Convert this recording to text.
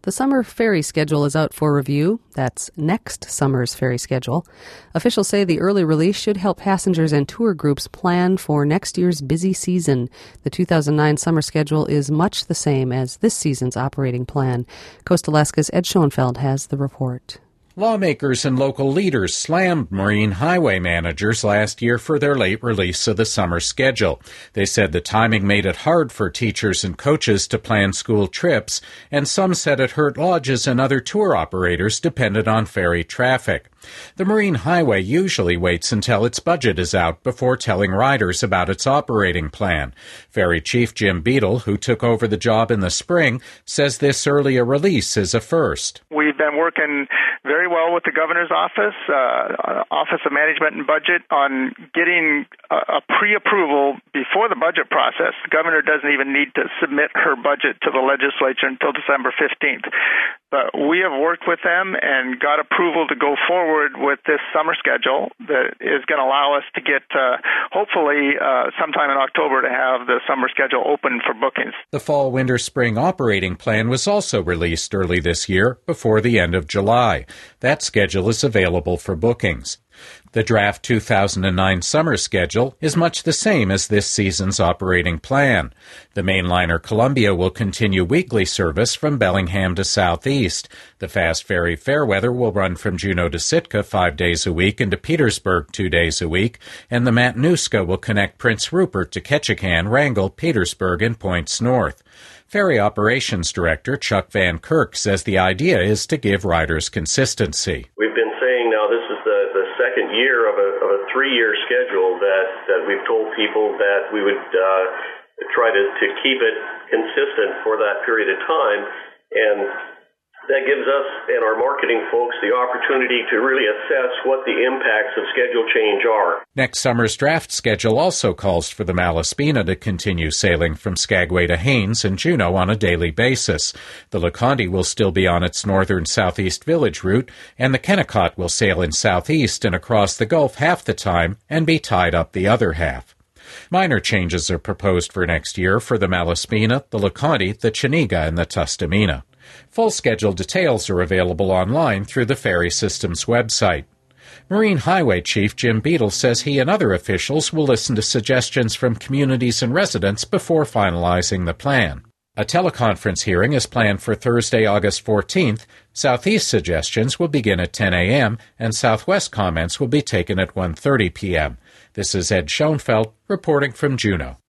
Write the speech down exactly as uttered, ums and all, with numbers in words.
The summer ferry schedule is out for review. That's next summer's ferry schedule. Officials say the early release should help passengers and tour groups plan for next year's busy season. The two thousand nine summer schedule is much the same as this season's operating plan. Coast Alaska's Ed Schoenfeld has the report. Lawmakers and local leaders slammed marine highway managers last year for their late release of the summer schedule. They said the timing made it hard for teachers and coaches to plan school trips, and some said it hurt lodges and other tour operators dependent on ferry traffic. The Marine Highway usually waits until its budget is out before telling riders about its operating plan. Ferry Chief Jim Beadle, who took over the job in the spring, says this earlier release is a first. We've been working very well with the governor's office, uh, Office of Management and Budget, on getting a, a pre-approval before the budget process. The governor doesn't even need to submit her budget to the legislature until December fifteenth. But we have worked with them and got approval to go forward with this summer schedule that is going to allow us to get, uh, hopefully, uh, sometime in October to have the summer schedule open for bookings. The fall, winter, spring operating plan was also released early this year before the end of July. That schedule is available for bookings. The draft two thousand nine summer schedule is much the same as this season's operating plan. The mainliner Columbia will continue weekly service from Bellingham to Southeast. The fast ferry Fairweather will run from Juneau to Sitka five days a week and to Petersburg two days a week, and the Matanuska will connect Prince Rupert to Ketchikan, Wrangell, Petersburg, and Points North. Ferry Operations Director Chuck Van Kirk says the idea is to give riders consistency. We've been saying now this is the, the second year of a, of a three-year schedule that, that we've told people that we would uh, try to, to keep it consistent for that period of time, and that gives us and our marketing folks the opportunity to really assess what the impacts of schedule change are. Next summer's draft schedule also calls for the Malaspina to continue sailing from Skagway to Haines and Juneau on a daily basis. The LeConte will still be on its northern southeast village route, and the Kennecott will sail in southeast and across the Gulf half the time and be tied up the other half. Minor changes are proposed for next year for the Malaspina, the LeConte, the Chiniga, and the Tustumena. Full schedule details are available online through the ferry system's website. Marine Highway Chief Jim Beadle says he and other officials will listen to suggestions from communities and residents before finalizing the plan. A teleconference hearing is planned for Thursday, August fourteenth. Southeast suggestions will begin at ten a.m., and Southwest comments will be taken at one thirty p.m. This is Ed Schoenfeld reporting from Juneau.